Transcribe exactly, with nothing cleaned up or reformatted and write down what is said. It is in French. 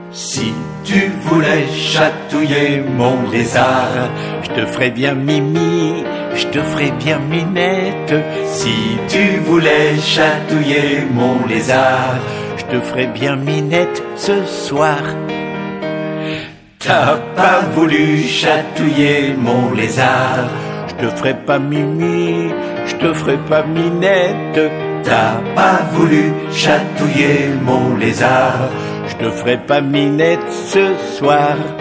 Si tu voulais chatouiller mon lézard, je te ferais bien Mimi, je te ferais bien Minette. Si tu voulais chatouiller mon lézard, je te ferais bien Minette ce soir. T'as pas voulu chatouiller mon lézard, je te ferai pas Mimi, je te ferai pas Minette. T'as pas voulu chatouiller mon lézard, je te ferai pas Minette ce soir.